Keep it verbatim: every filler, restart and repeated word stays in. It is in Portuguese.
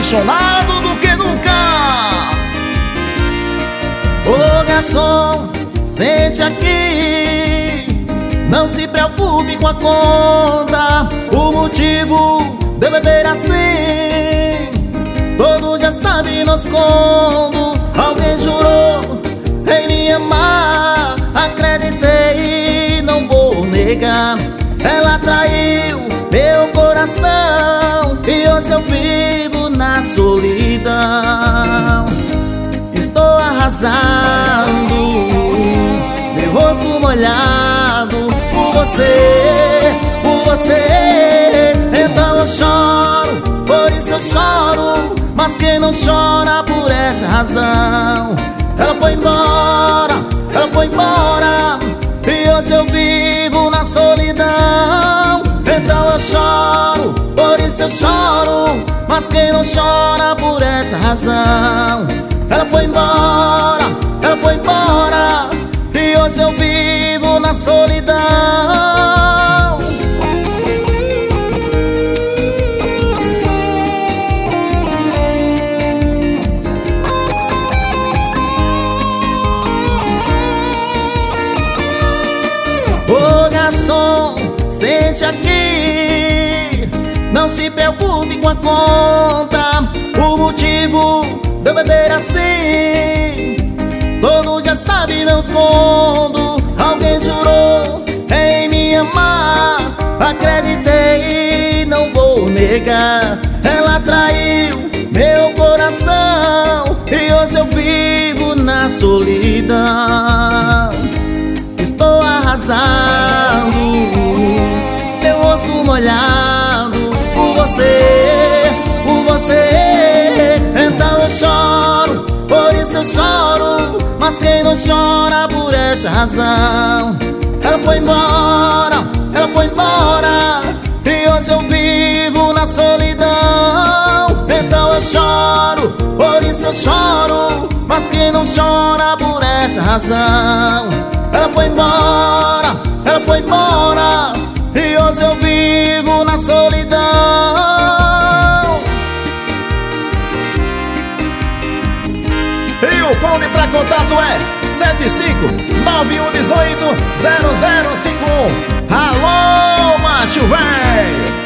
apaixonado do que nunca. Ô garçom, sente aqui, não se preocupe com a conta. O motivo de eu beber assim, todos já sabem, não escondo. Alguém jurou em me amar, acreditei, não vou negar. Ela traiu meu coração e hoje eu vivo na solidão. Estou arrasando, meu rosto molhado por você, por você. Então eu choro, por isso eu choro, mas quem não chora por essa razão? Ela foi embora, ela foi embora e hoje eu vivo na solidão. Então eu choro, por isso eu choro, mas quem não chora por essa razão? Ela foi embora, ela foi embora e hoje eu vivo na solidão. Ô garçom, sente aqui, não se preocupe com a conta. O motivo de eu beber assim, todos já sabem, não escondo. Alguém jurou em me amar, acreditei, não vou negar. Ela traiu meu coração e hoje eu vivo na solidão. Estou arrasando, meu rosto molhado por você, por você. Então eu choro, por isso eu choro, mas quem não chora por essa razão? Ela foi embora, ela foi embora e hoje eu vivo na solidão. Então eu choro, por isso eu choro, mas quem não chora por essa razão? Ela foi embora, ela foi embora e hoje eu vivo na solidão. E o fone pra contato é sete cinco nove um um oito zero zero cinco um. Alô, macho velho!